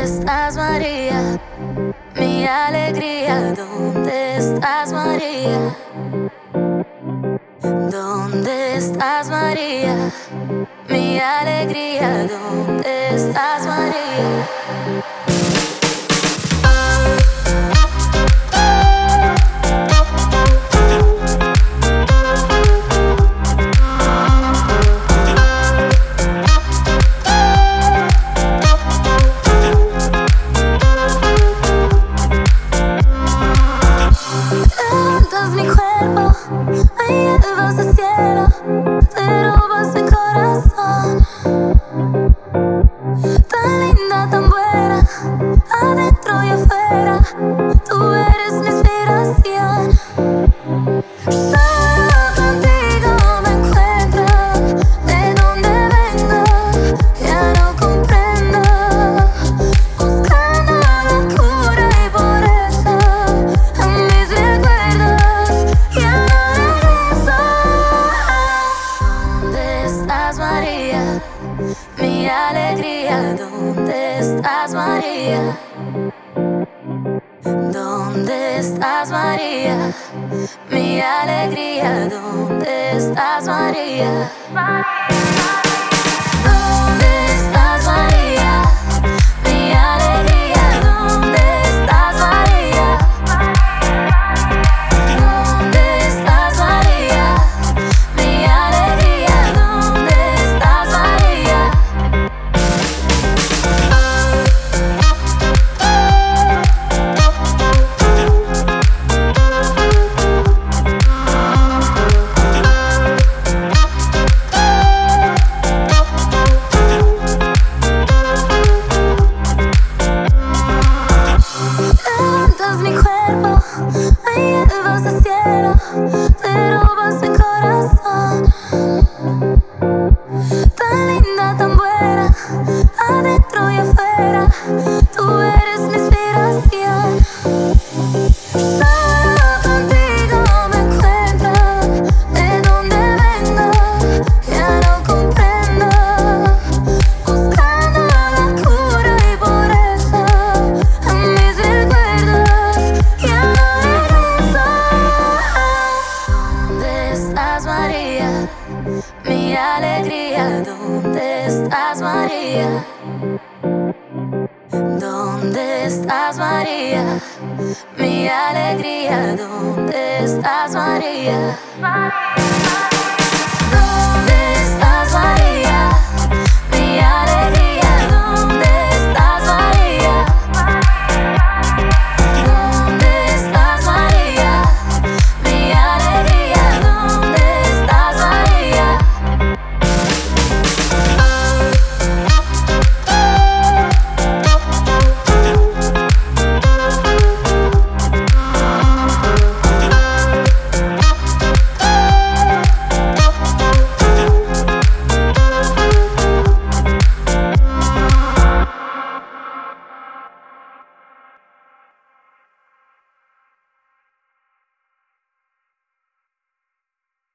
estás, María? Mi alegría, ¿dónde estás, María? ¿Dónde estás, María? Mi alegría, ¿dónde estás, María? Levantas mi cuerpo, me llevas al cielo, te robas mi corazón. Tan linda, tan buena, adentro y afuera, tú eres mi inspiración. Solo contigo me encuentro, de dónde vengo, ya no comprendo. Buscando la cura y por eso a mis recuerdos ya no regreso. ¿Dónde estás, María? Mi alegría, ¿dónde estás, María? ¿Dónde estás, María? Mi alegría, ¿dónde estás, María? ¿Dónde estás, María? Mi alegría, ¿dónde estás, María? ¿Dónde estás, María? Mi alegría, ¿dónde estás, María? Levantas mi cuerpo, me llevas al cielo, te robas mi corazón. Tan linda, tan buena, adentro y afuera, tú eres mi inspiración. Solo contigo me encuentro, de dónde vengo, ya no comprendo. Buscando la cura y por eso a mis recuerdos ya no regreso. ¿Dónde estás, María? Mi alegría, ¿dónde estás, María? ¿Dónde estás, María? Mi alegría, ¿dónde estás, María?